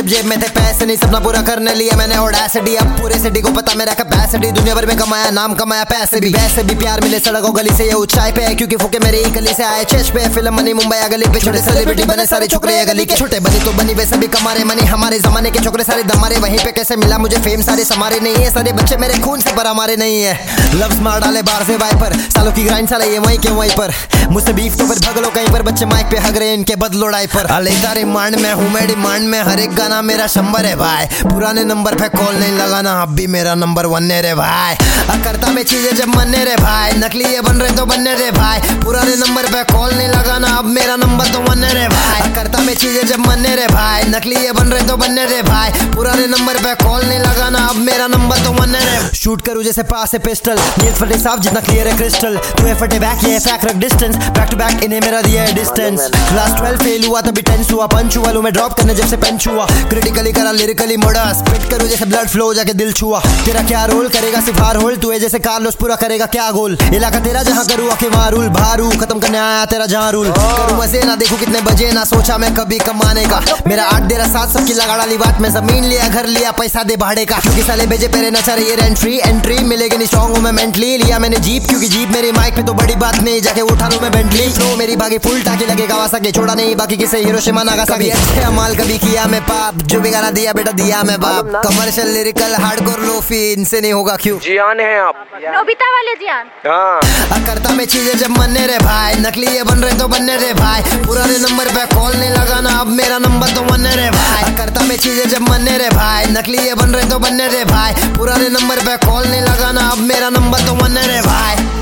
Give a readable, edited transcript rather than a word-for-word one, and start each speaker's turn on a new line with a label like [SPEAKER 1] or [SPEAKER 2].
[SPEAKER 1] जब जेब में थे पैसे नहीं, सपना पूरा करने लिए मैंने ऑडेसिटी। अब पूरे सिटी को पता मेरा कैपेसिटी, दुनिया भर में कमाया नाम कमाया पैसे भी। वैसे भी प्यार मिले सड़कों गली से ये ऊंचाई पे है, क्योंकि फूके मेरी गली से आए चेस्ट पे। फिल्म बनी मुंबई गली पे, छोटे सेलिब्रिटी बने सारे छोकरे गली के। छोटे बनी तो बनी वैसे भी कमारे मनी, हमारे जमाने के छोकरे सारे दमारे। वहीं पे कैसे मिला मुझे फेम, सारे समारे नहीं है, सारे बच्चे मेरे खून से पर हमारे नहीं है। लव्स मार डाले बाहर से वाइपर, सालों की ग्राइंड साले ये वहीं के वहीं पर। मुझसे बीफ तो फिर भगलो कहीं पर, बच्चे माइक पे हग रहे इनके बदलो डायपर। लेता रिमांड में हूँ मैं डिमांड में, हर एक गाना मेरा शंबर है भाई। पुराने नंबर पे कॉल नहीं लगाना, अब भी मेरा नंबर 1 है रे भाई। करता मैं चीजें जब मनने रे भाई, नकली ये बन रहे तो बनने रे भाई। पुराने नंबर पे कॉल नहीं लगाना, अब मेरा नंबर तो 1 है रे भाई। करता मैं चीजें जब मनने रे भाई, नकली ये बन रहे तो बनने रे भाई। पुराने नंबर पे कॉल नहीं लगाना, अब मेरा नंबर तो 1 है रे। शूट करूँ जैसे पास से पिस्टल, नील फटे साफ जितना क्लियर है क्रिस्टल। तू है फटे बैक ये फैक रख डिस्टेंस, बैक टू बैक इन्हें मेरा दिया है डिस्टेंस। क्लास 12 फेल हुआ तभी टेंस हुआ, पंच हुआ लूं मैं ड्रॉप करने जब से पेंच हुआ। क्रिटिकली करा लिरिकली मोड़ा, स्पिट करूँ जैसे ब्लड फ्लो जाके दिल छुआ। तेरा क्या रोल करेगा सिफार होल, तू है जैसे कार्लोस पूरा करेगा क्या गोल। इलाका तेरा जहाँ करूँ आके मारूल भारू, खत्म करने आया तेरा जहाँ रूल। करूँ मजे ना देखूं कितने बजे, ना सोचा मैं कभी कमाने का। मेरा 8 देरा 7 सबकी लगा डाली बात, मैं जमीन लिया घर लिया पैसा दे भाड़े का। क्योंकि साले भेजे पेरे न चाह रही एंट्री मिलेगी नहीं, स्ट्रॉन्ग हूँ मैं मेंटली। लिया मैंने जीप क्योंकि जीप मेरी माइक पे तो बड़ी बात नहीं, जाके उठा लूं मैं बेंटली। फ्लो मेरी भागी फुल टाकी लगे कावासाकी, छोड़ा नहीं बाकी किसे हिरोशिमा नागासाकी। अच्छे अमाल कभी किया मैं पाप, जो भी गाना दिया बेटा दिया मैं बाप। कमर्शियल लिरिकल हार्डकोर लोफी, इनसे नहीं होगा क्यों।
[SPEAKER 2] जियान है आप,
[SPEAKER 3] नोबिता वाले जियान।
[SPEAKER 1] करता मैं चीजें जब मनने रे भाई, नकली ये बन रहे तो बनने रे भाई। पुराने नंबर पे कॉल नहीं लगाना, अब मेरा नंबर तो 1 है रे भाई। करता मैं चीजें जब मनने रे भाई, नकली ये बन रहे तो बनने रे भाई। पुराने नंबर पे कॉल नहीं लगाना, अब मेरा नंबर तो 1 है रे भाई।